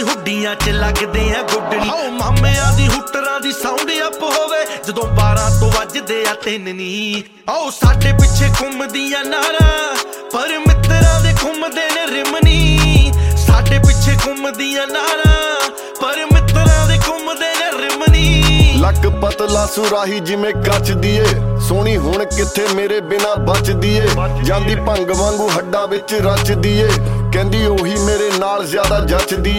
ਦੀ ਹੁੱਡੀਆਂ 'ਚ ਲੱਗਦੇ ਆ ਗੁੱਡਣੀ। ਆਓ ਮਾਮਿਆਂ ਦੀ ਹੁੱਟਰਾਂ ਦੀ ਸਾਊਂਡ ਅਪ ਹੋਵੇ ਜਦੋਂ 12 ਤੋਂ ਵੱਜਦੇ ਆ 3 ਨੀ। ਆਓ ਸਾਡੇ ਪਿੱਛੇ ਘੁੰਮਦੀਆਂ ਨਾਰਾਂ ਪਰ ਮਿੱਤਰਾਂ ਦੇ ਘੁੰਮਦੇ ਨੇ ਰਿਮਨੀ। ਸਾਡੇ ਪਿੱਛੇ ਘੁੰਮਦੀਆਂ ਨਾਰਾਂ ਪਰ ਮਿੱਤਰਾਂ ਦੇ ਘੁੰਮਦੇ ਨੇ ਰਿਮਨੀ। ਲੱਕ ਪਤਲਾ ਸੁਰਾਹੀ ਜਿਵੇਂ ਕੱਚ ਦੀਏ, ਸੋਹਣੀ ਹੁਣ ਕਿੱਥੇ ਮੇਰੇ ਬਿਨਾ ਬਚਦੀ ਏ। ਜਾਂਦੀ ਭੰਗ ਵਾਂਗੂ ਹੱਡਾਂ ਵਿੱਚ ਰਚਦੀ ਏ, ਕਹਿੰਦੀ ਉਹੀ ਮੇਰੇ ਨਾਲ ਜ਼ਿਆਦਾ ਜੱਚਦੀ ਏ।